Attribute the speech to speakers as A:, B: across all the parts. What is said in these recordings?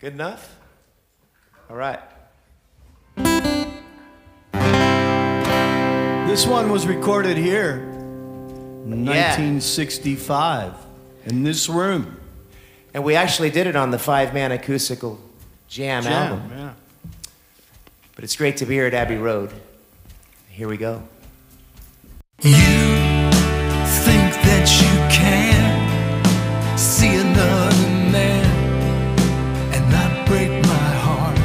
A: Good enough? All right.
B: This one was recorded here in 1965 in this room.
A: And we actually did it on the 5-man acoustical jam album.
B: Yeah.
A: But it's great to be here at Abbey Road. Here we go.
C: You think that you can see another man and not break my heart.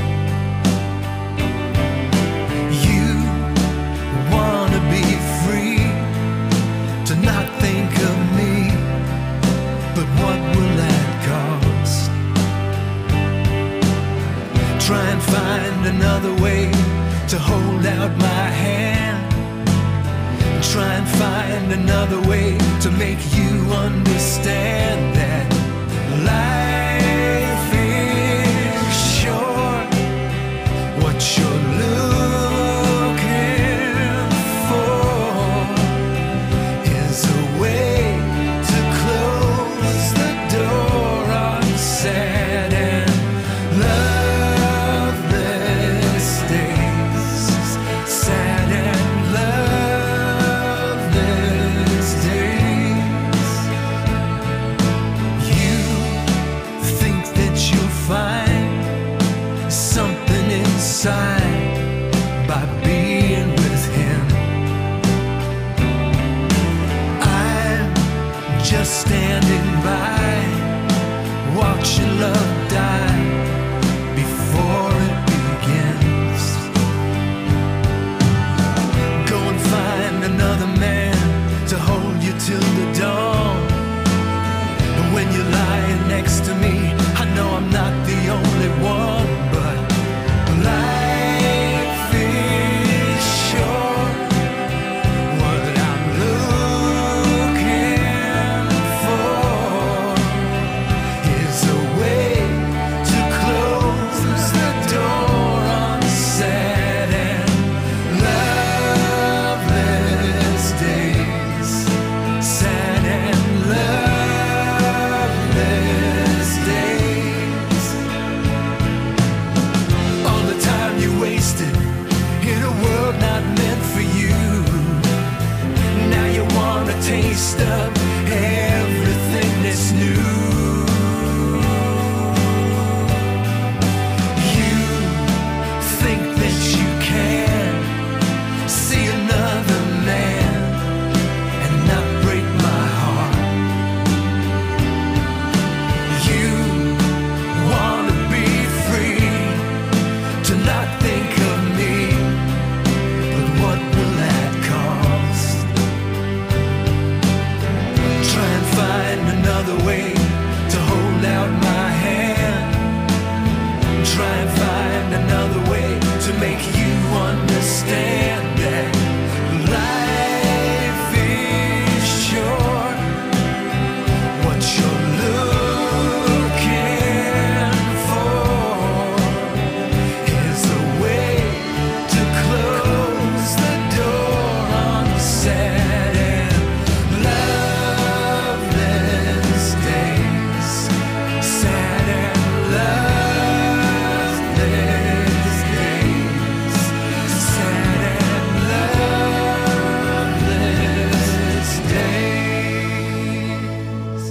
C: You wanna be free to not think of me, but what will that cost? Try and find another way to hold out my hand. Try and find another way to make you understand that life is short. What you're looking for is a way to close the door on sad and loveless days. Sad and loveless days. You think that you'll find something inside by being with him. I'm just standing by, watching love die before it begins. Go and find another man to hold you till the dawn. And when you're lying next to me, I know I'm not the only one, but life is short. What I'm looking for is a way to close the door on sad and loveless days. Sad and loveless days. All the time you wasted in a world not meant for you. Now you want a taste of everything that's new. You think that you can see another man and not break my heart. You wanna be free to not think of me, but what will that cost? Try and find another way to hold out my hand. Try and find another way to make you understand that life is short. What you're looking for is a way to close the door on sad and loveless days. Sad and loveless days. Sad and loveless days.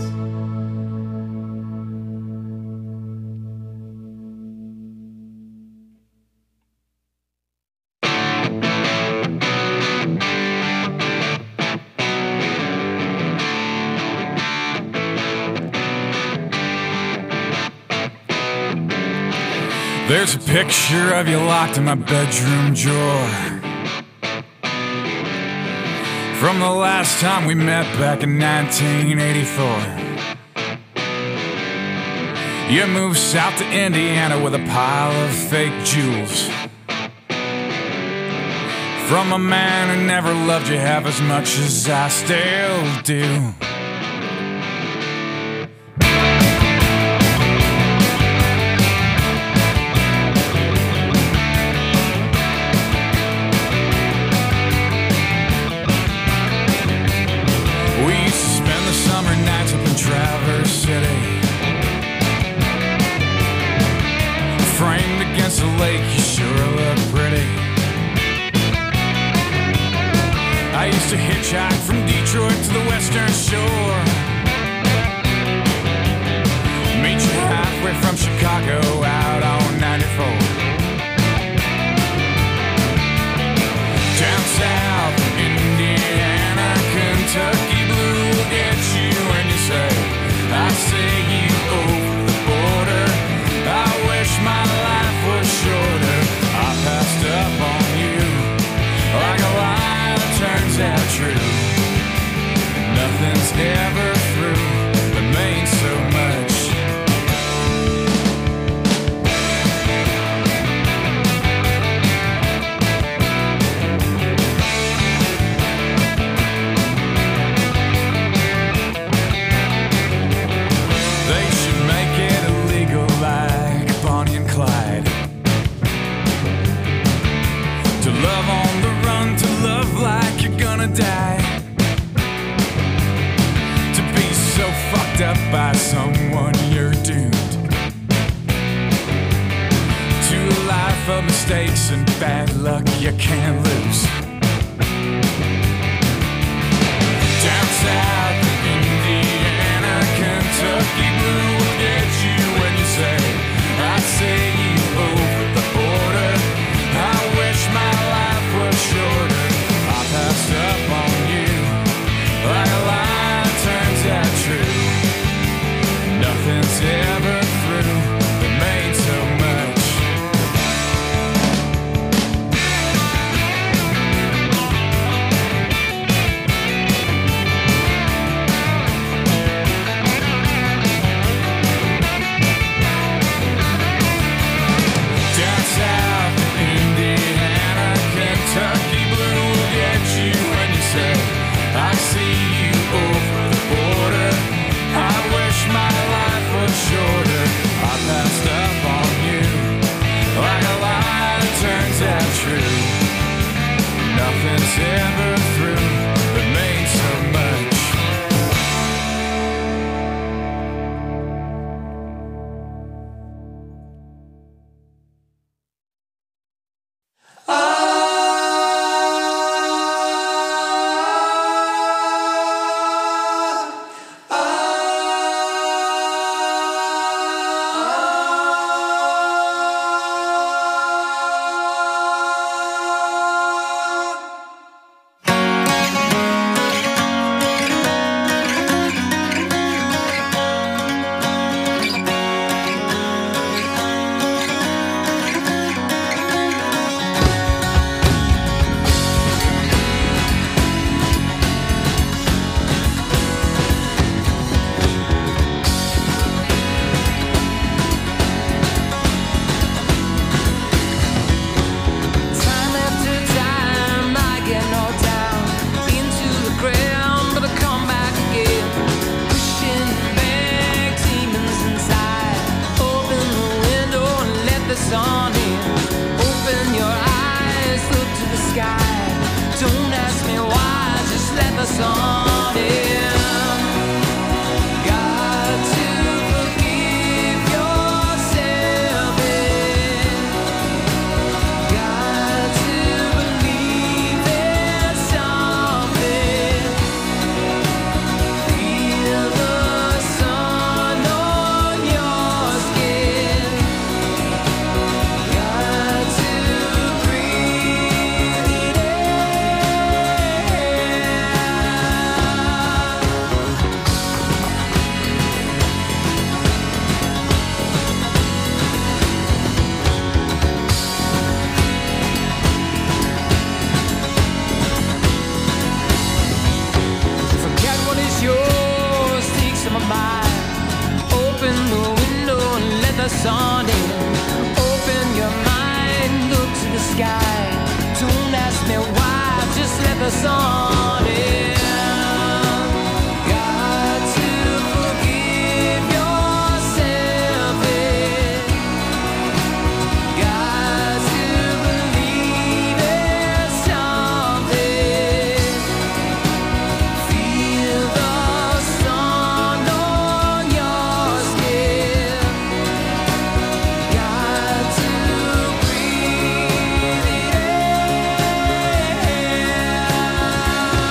D: There's a picture of you locked in my bedroom drawer from the last time we met back in 1984. You moved south to Indiana with a pile of fake jewels from a man who never loved you half as much as I still do. We used to spend the summer nights up in Traverse City, picked up by someone, you're doomed to a life of mistakes and bad luck you can't lose. Down south, Indiana, Kentucky blue will get you when you say, I see you over the border. I wish my life was shorter. I passed up on you like a line turns out true. Nothing's ever through, it means so much. Down south, Indiana, Kentucky blue will get you when you say, I see you over the border. I wish my life was shorter. I passed up on you like a lie that turns out true. Nothing's ever through, it means so much. Time after time, I get knocked down into the ground, but I come back again, pushing back demons inside. Open the window and let the sun in. Open your eyes, look to the sky. Don't ask me why, just let the sun in. Got to forgive yourself. Got to believe there's something. Feel the sun on your skin. Got to breathe it Forget what is yours, take some of mine. Open the window and let the sun in. Open your mind, look to the sky. Don't ask me why, just let the sun in. Got to forgive yourself. Got to believe there's something. Feel the sun on your skin. Got to breathe it in.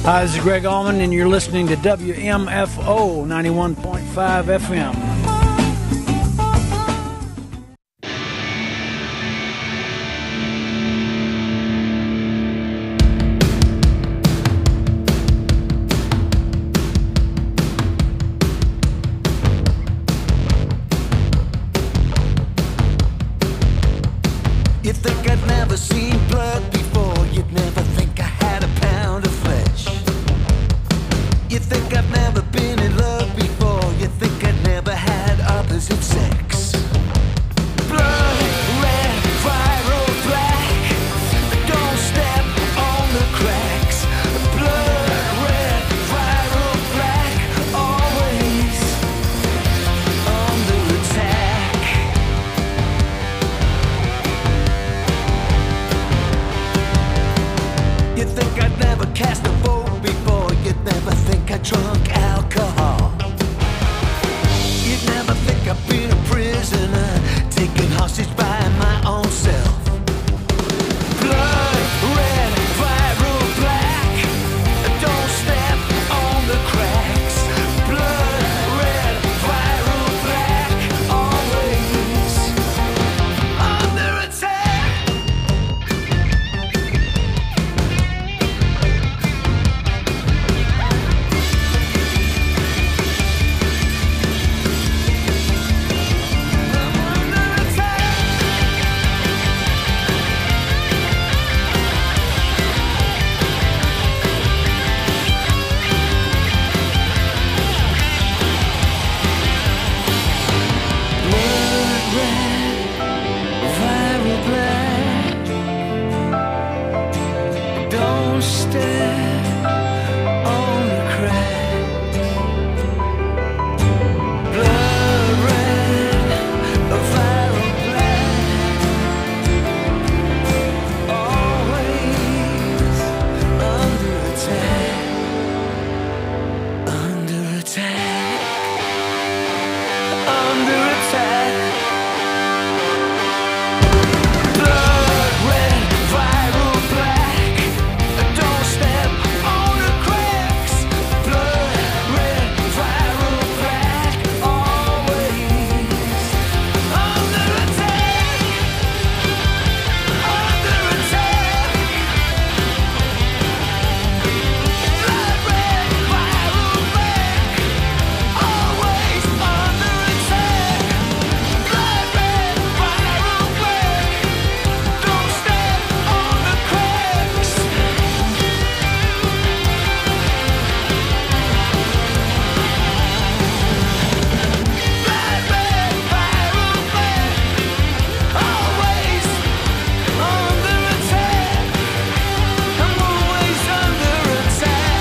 E: Hi, this is Greg Allman, and you're listening to WMFO 91.5 FM.
C: You think I'd never seen blood before, you'd never think I had a pound of flesh. You think I've never been in love before, you think I'd never had opposite sex. Blood, red, viral, black, don't step on the cracks. Blood, red, viral, black, always under attack. You think I'd never cast a vote before, you'd never think I drunk alcohol. You'd never think I've been a prisoner, taken hostage by my own self. Blood, red, viral, black, don't step on the cracks. Blood, red, viral, black, always under attack. Viral black, don't step on the cracks. Blood red, viral black, always under attack, under attack, under attack. Blood red, viral black, don't step on the cracks. Blood red, viral black, always under attack, under attack. Blood red, viral black, always under attack. Blood red, viral black, don't step on the cracks. Blood red, viral black, always under attack. I'm always under attack.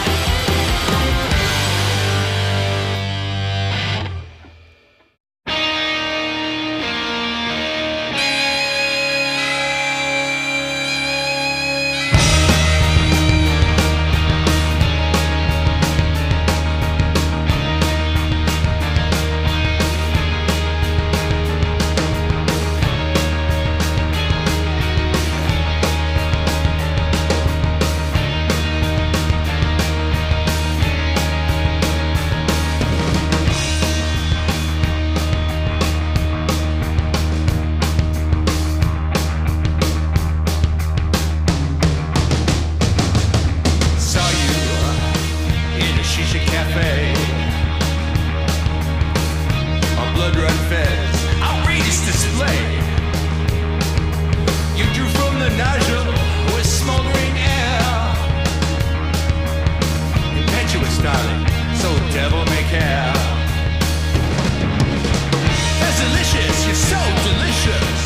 D: Saw you in a shisha cafe. A blood red fez, outrageous display. You drew from the nozzle with smoldering air. Impetuous, darling, so devil may care. That's delicious, you're so delicious.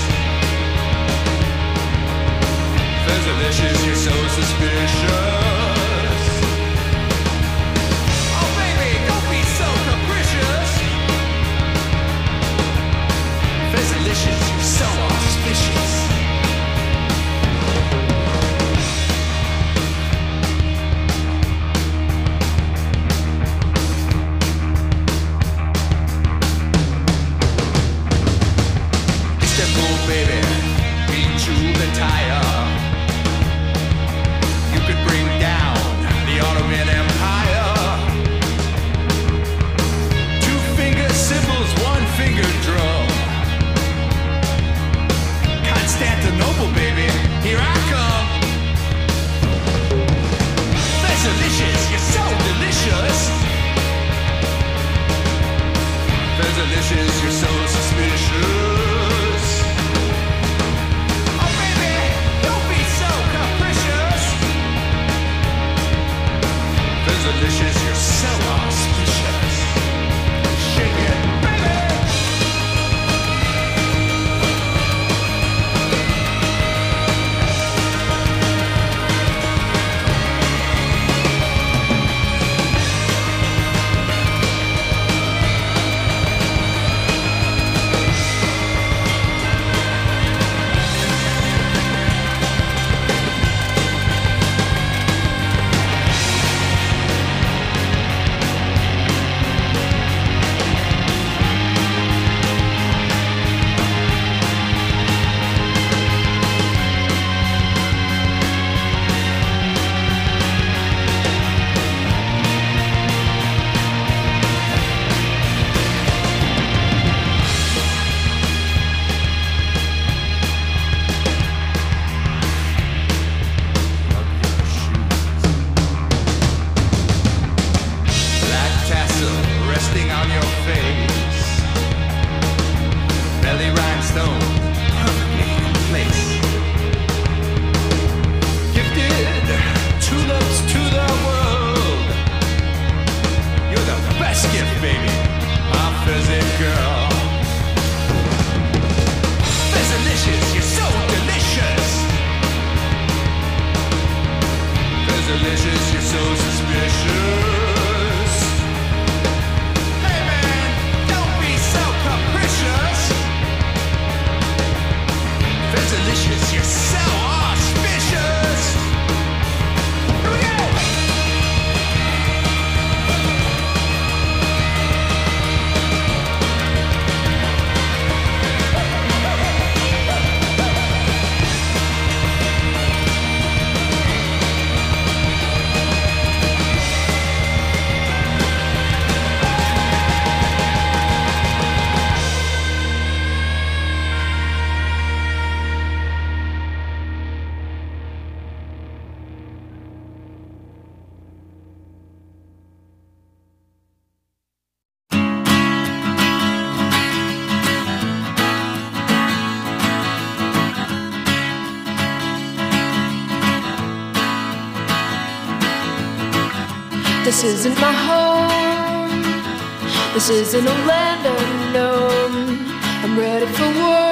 D: That's delicious, you're so suspicious. Oh baby, don't be so capricious. That's delicious, you're so auspicious.
C: delicious, you're so suspicious. Oh baby, don't be so capricious. There's delicious, you're so auspicious. Shake it, baby.
F: This isn't my home. This isn't a land unknown. I'm ready for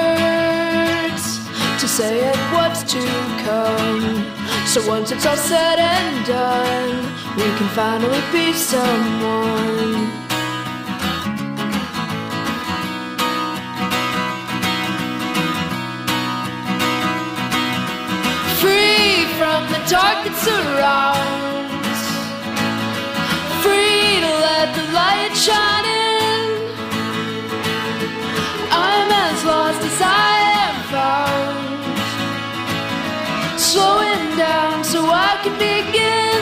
F: words to say it what's to come. So once it's all said and done, we can finally be someone. Free from the dark that surrounds, free to let the light shine in. I'm as lost as I am found, slowing down so I can begin.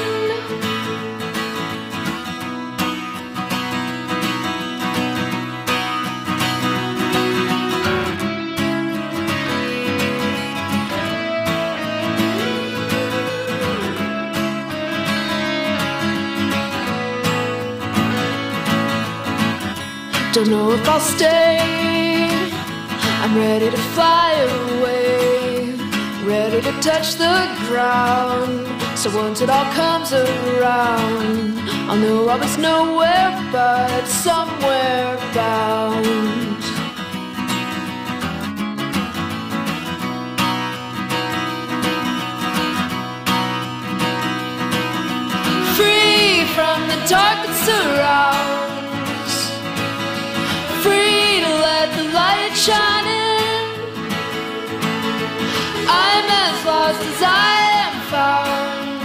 F: Don't know if I'll stay. I'm ready to fly away, ready to touch the ground. So once it all comes around, I'll know I was nowhere but somewhere bound. Free from the dark that surrounds, free to let the light shine in. I'm as lost as I am found,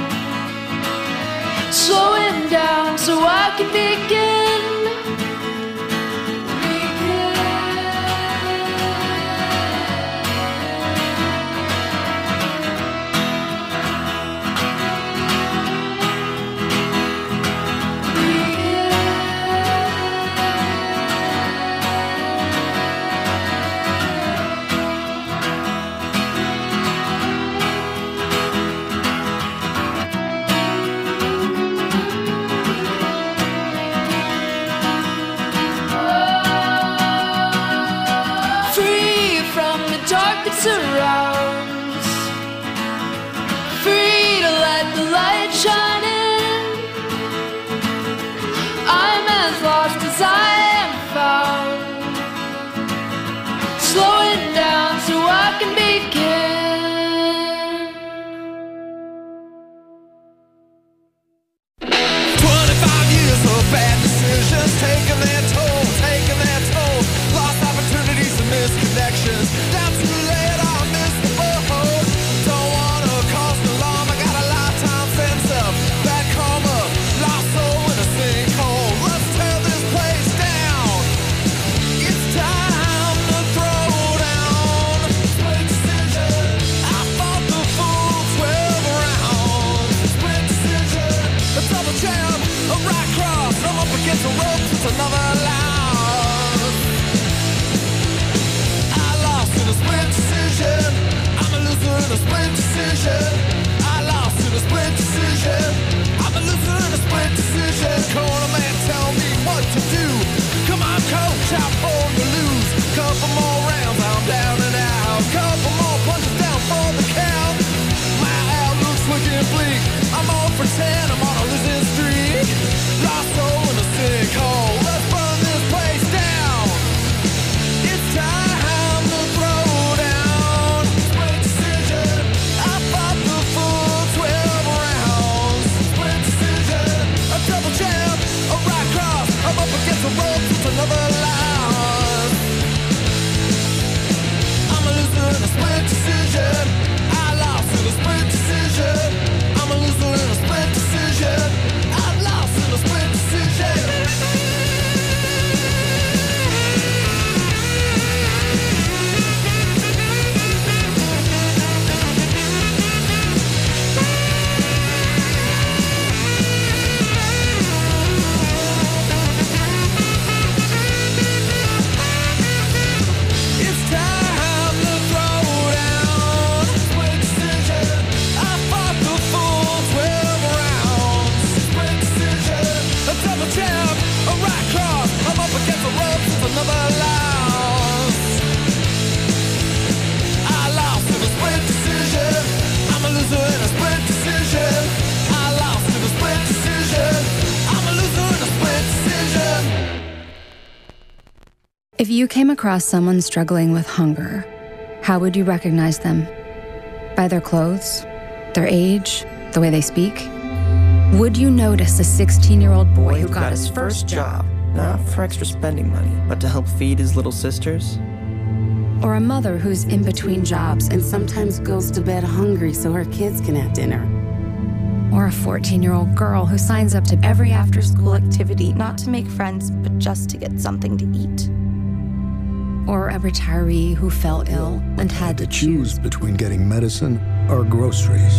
F: slowing down so I can begin.
C: decision. I lost in a split decision. I'm a loser in a split decision. Corner man, tell me what to do. Come on, coach, I'm born to lose. Couple more rounds, I'm down and out. Couple more punches down for the count. My outlook's looking bleak. I'm 0 for 10, I'm on a losing streak. Lost soul in a sinkhole. Let's burn this place down. It's time to throw down. Split decision. I fought the full 12 rounds. Split decision. A double jab, a right cross. I'm up against the ropes, it's another loss. I'm a loser in a split decision. I lost in a split decision. I'm a loser in a split decision. I lost in a split decision. It's time to throw down. Split decision. I fought the full 12 rounds. Split decision. A double jab, a right cross. I'm up against the ropes, it's another loss. I lost in a split decision. I'm a loser in a split decision. I lost in a split decision. I'm a loser in a split decision.
G: If you came across someone struggling with hunger, how would you recognize them? By their clothes? Their age? The way they speak? Would you notice a 16-year-old boy who got his first job?
H: Not for extra spending money, but to help feed his little sisters?
G: Or a mother who's in between jobs
I: and sometimes goes to bed hungry so her kids can have dinner?
G: Or a 14-year-old girl who signs up to every after-school activity,
J: Not to make friends, but just to get something to eat.
G: or a retiree who fell ill and had to choose
K: between getting medicine or groceries.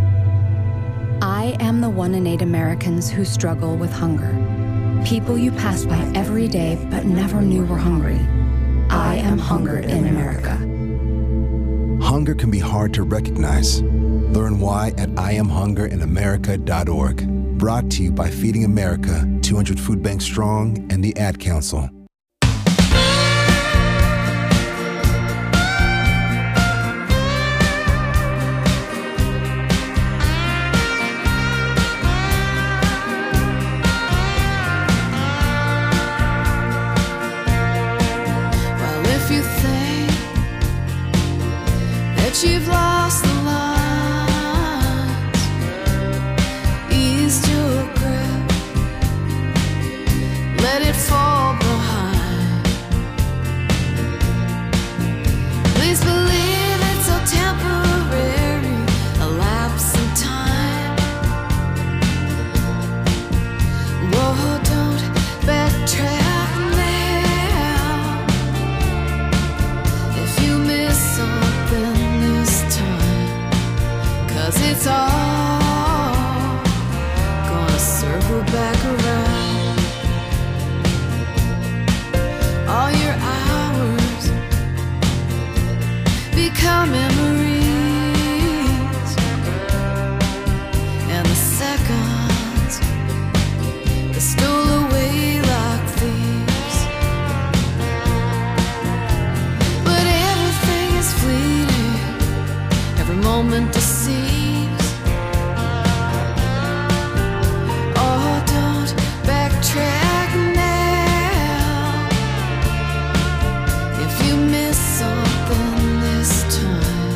G: I am the 1 in 8 Americans who struggle with hunger. People you pass by every day but never knew were hungry. I am hunger in America.
K: Hunger can be hard to recognize. Learn why at IamHungerInAmerica.org. Brought to you by Feeding America, 200 Food Banks Strong, and the Ad Council.
F: You've lost the lines, ease to a grip, let it fall behind. Please believe it's so temporary, a lapse in time. Whoa, don't backtrack now. If you miss something, it's all gonna circle back around. All your hours become memories, and the seconds they stole away like thieves. But everything is fleeting, every moment deceives. If you miss something this time,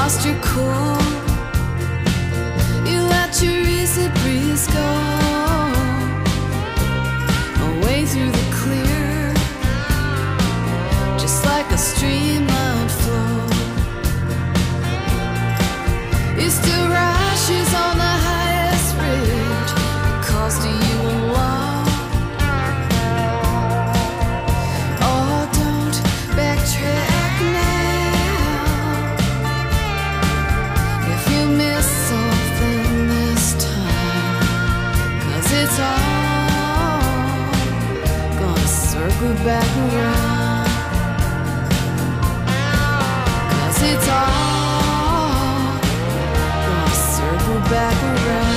F: lost your cool. You let your easy breeze go away through the clear, just like a streamlined flow. You still rashes on the highest ridge, it calls to you alone. Oh, don't backtrack now. If you miss something this time, 'cause it's all gonna circle back around. 'Cause it's all gonna circle back around.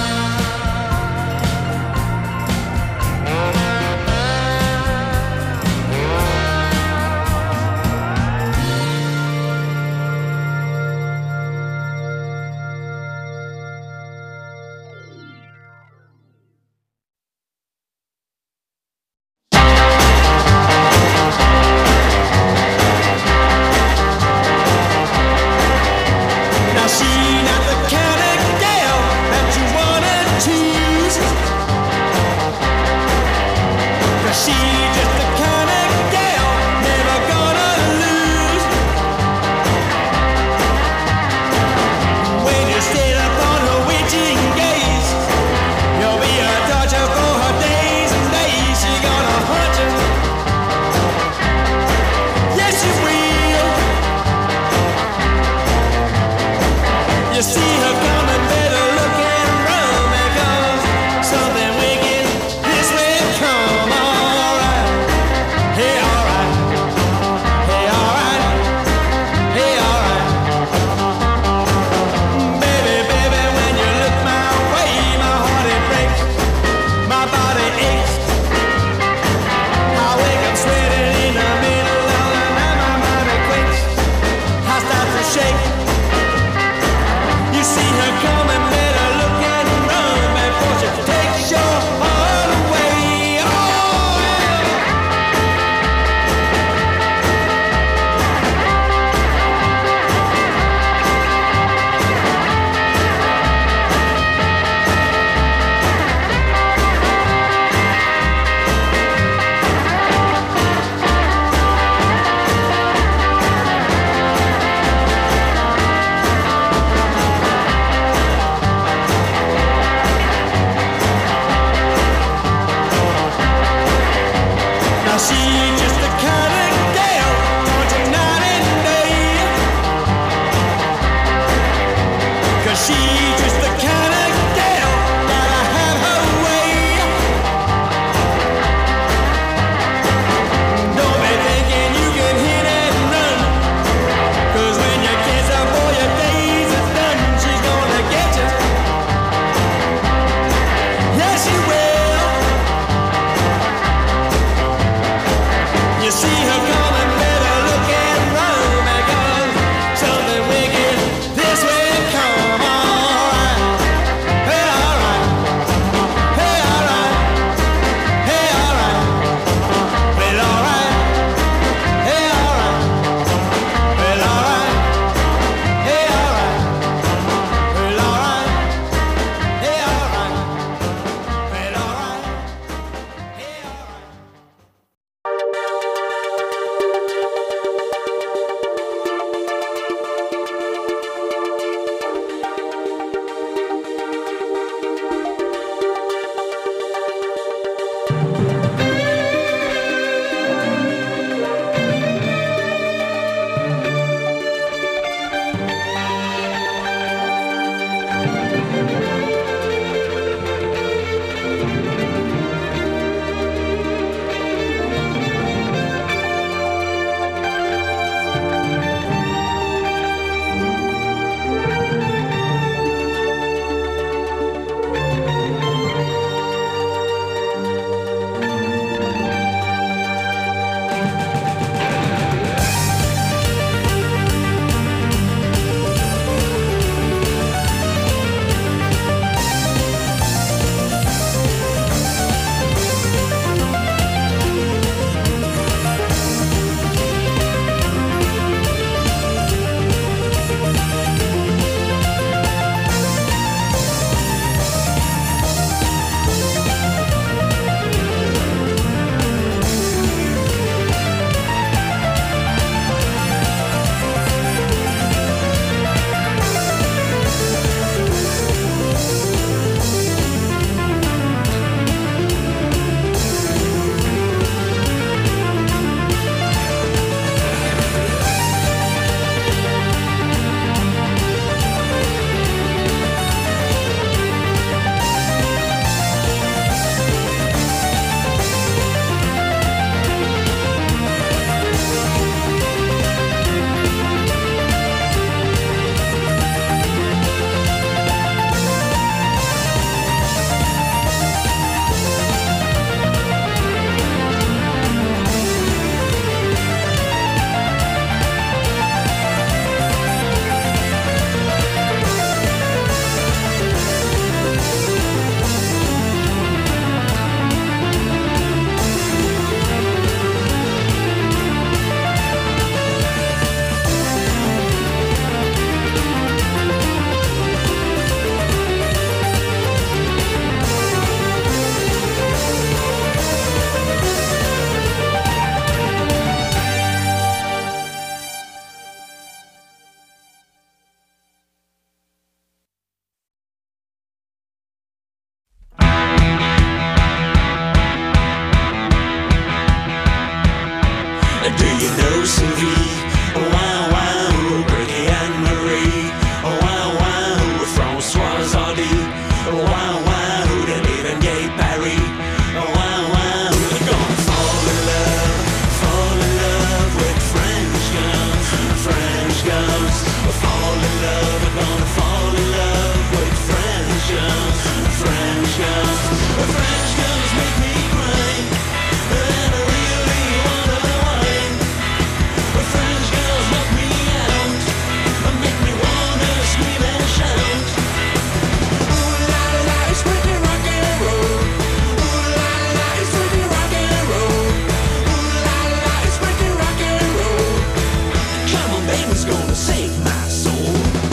C: save my soul.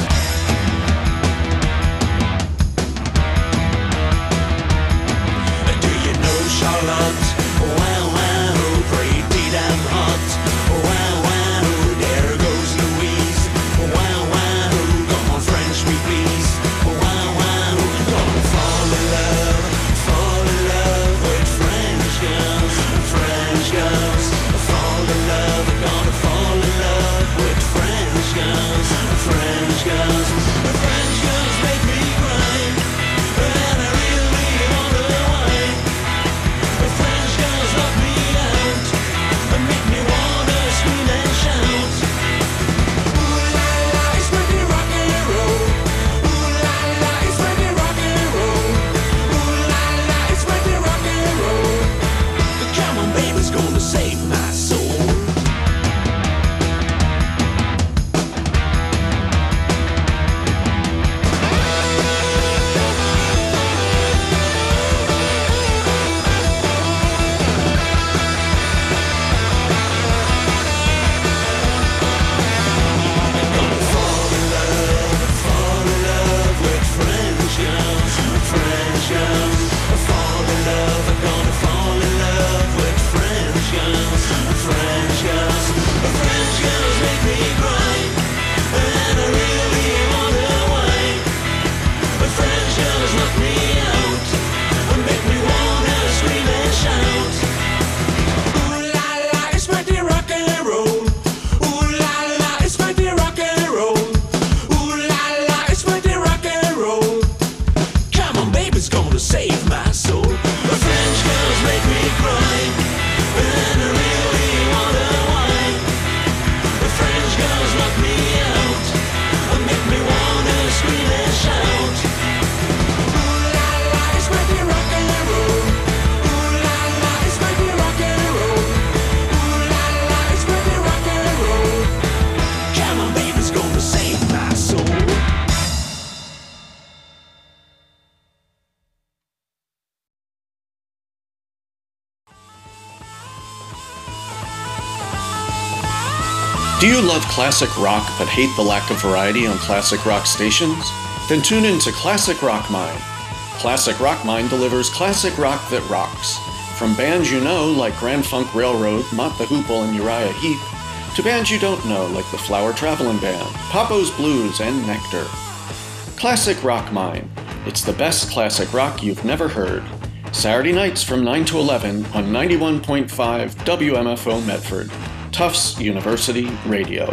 C: Do you know Charlotte? Wow, wow, pretty damn hot. Wow, wow, there goes Louise. Wow, wow, come on French me please. Wow, wow, gonna fall in love with French girls. French girls, fall in love, gonna fall in love with French girls. French girls, French girls make me cry, and I really wonder why. French girls knock me out, make me wanna scream and shout. Ooh la la, it's when we rock and roll. Ooh la la, it's when we rock and roll. Ooh la la, it's when we rock and roll. Come on, baby's gonna save my soul. Save my soul. French girls make me cry, and I really wonder why. French girls knock me out, make me wanna scream and shout. Ooh la la, it's when we rock and roll. Ooh la la, it's when we rock and roll. Ooh la la, it's when we rock and roll. Come on, baby's gonna save my soul.
L: Do you love classic rock but hate the lack of variety on classic rock stations? Then tune in to Classic Rock Mine. Classic Rock Mine delivers classic rock that rocks. From bands you know like Grand Funk Railroad, Mott the Hoople, and Uriah Heep, to bands you don't know like the Flower Travelin' Band, Papo's Blues, and Nectar. Classic Rock Mine. It's the best classic rock you've never heard. Saturday nights from 9 to 11 on 91.5 WMFO Medford. Tufts University Radio.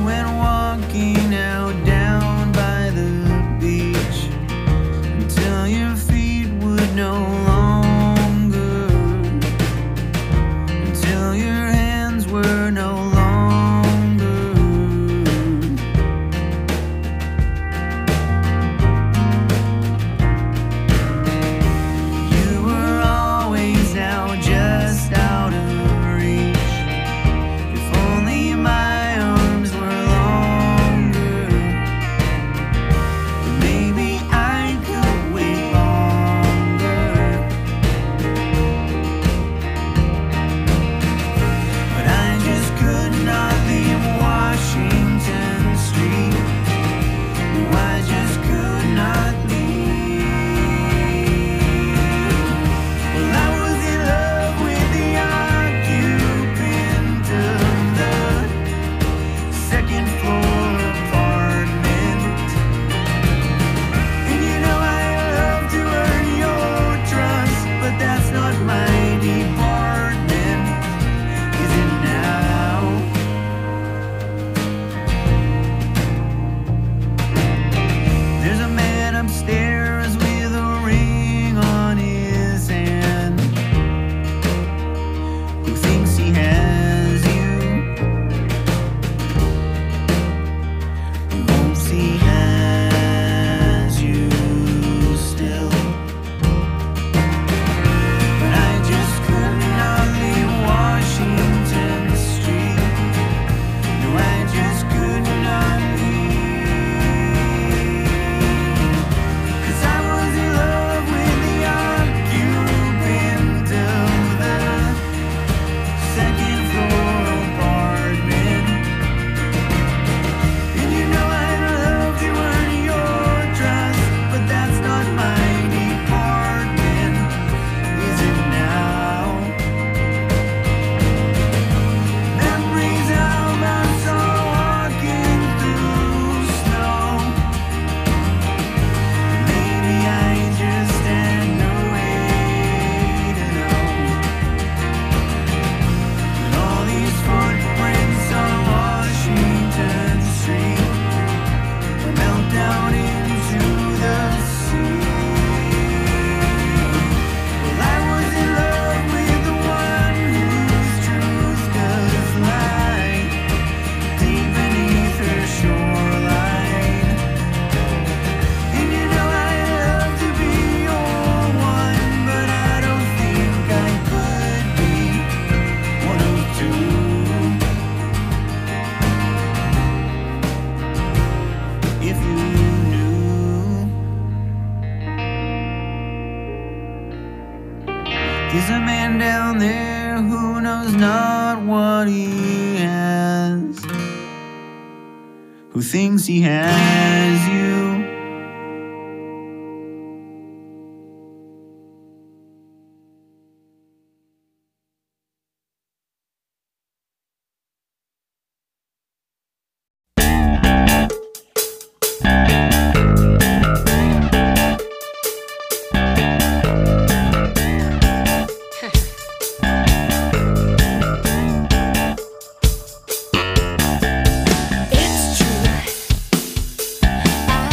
C: Walking out down by the beach until
M: There's a man down there who knows not what he has, who thinks he has you.
F: It's true.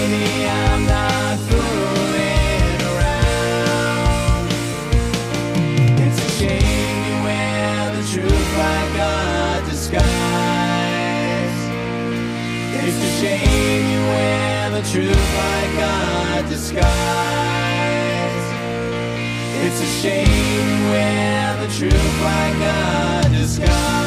D: Baby, I'm not fooling around. It's a shame you wear the truth like a disguise. It's a shame you wear the truth like a disguise. It's a shame you wear the truth like a disguise.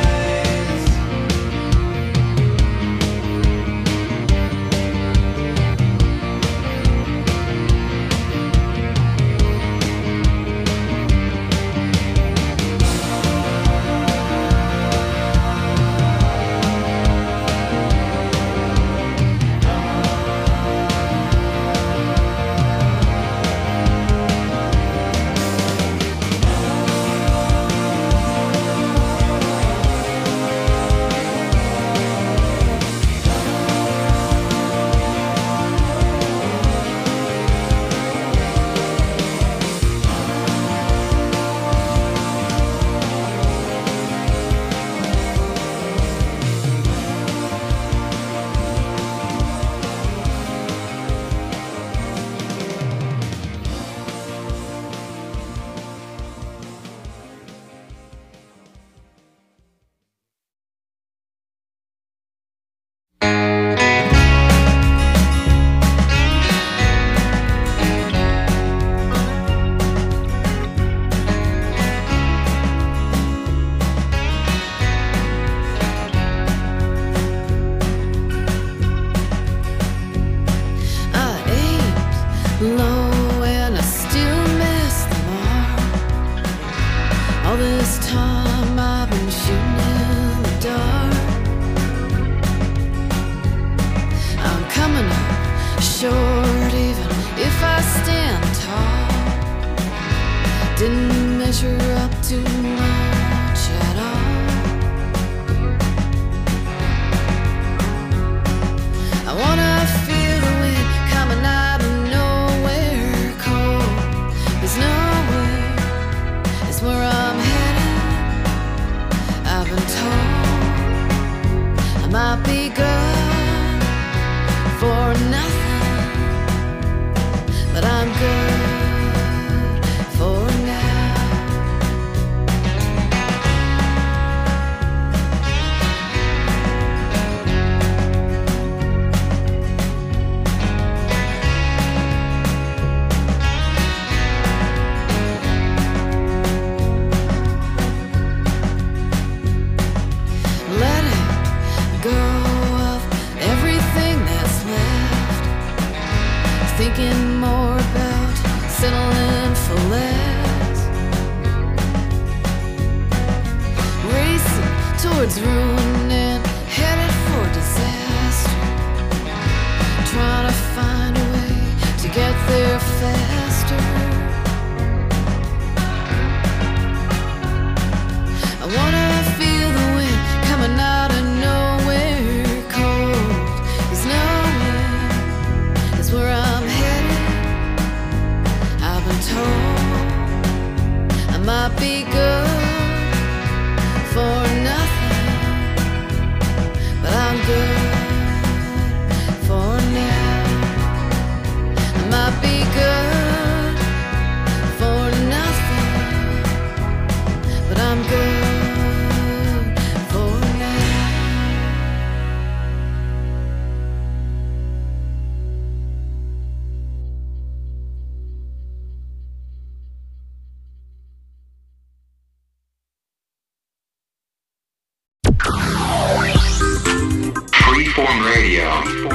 N: Freeform Radio.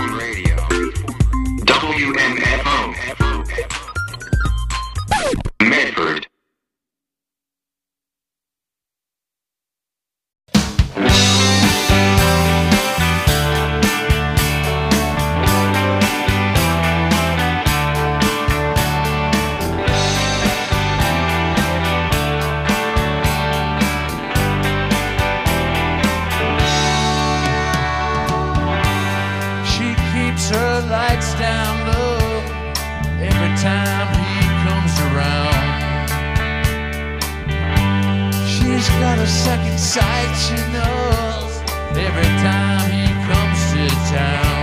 N: WMFO. Medford.
D: Second sight, she knows every time he comes to town.